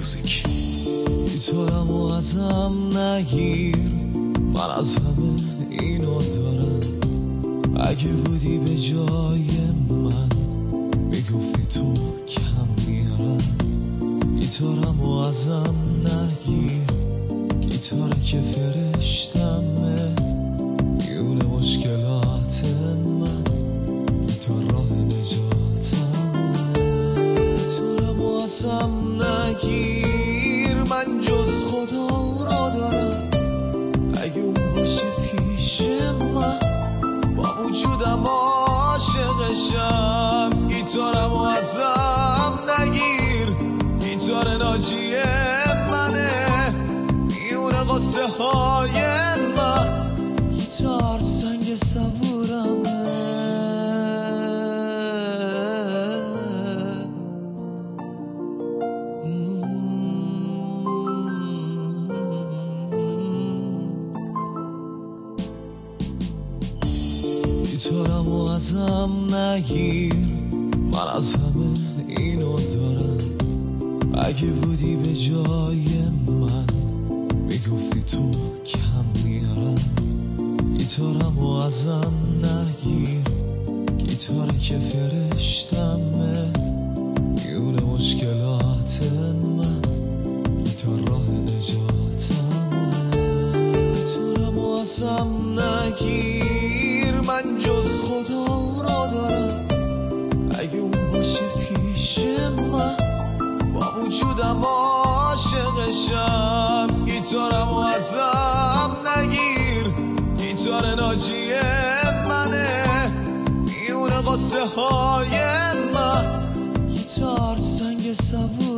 موزیک. گیتارمو ازم نگیر، من از همه اینو دارم. اگه بودی به جای من میگفتی تو کم میارم. گیتارمو ازم نگیر، گیتاره که فرشتمه، میونه مشکلات من، گیتار راه نجاتمه. گیتارمو ازم نگیر، من جز خدا را دارم. اگه اون باشه پیش من با وجودم عاشقشم. گیتارمو ازم نگیر، گیتار ناجی منه، میونه قصه های من، گیتار سنگ صبورمه. گیتارمو ازم نگیر، من از همه اینو دارم. اگه بودی به جای من میگفتی تو کم میارم. گیتارمو ازم نگیر، گیتاره که فرشتمه، میونه مشکلات من، گیتار راه نجاتمه. گیتارمو ازم نگیر، من جز خدا را دارم. اگه اون باشه پیش من با وجودم عاشقشم. گیتارمو ازم نگیر، گیتار ناجی منه، میونه قصه های من، گیتار سنگ صبور.